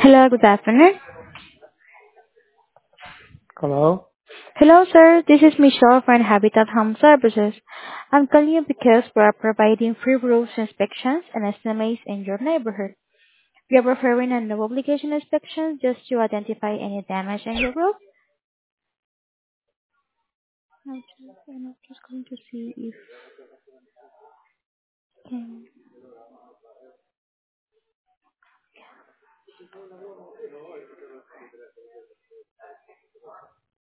Hello, good afternoon. Hello? Hello, sir. This is Michelle from Habitat Home Services. I'm calling you because we're providing free roof inspections and estimates in your neighborhood. We are offering a no obligation inspection just to identify any damage in your roof. I'm just going to see if can.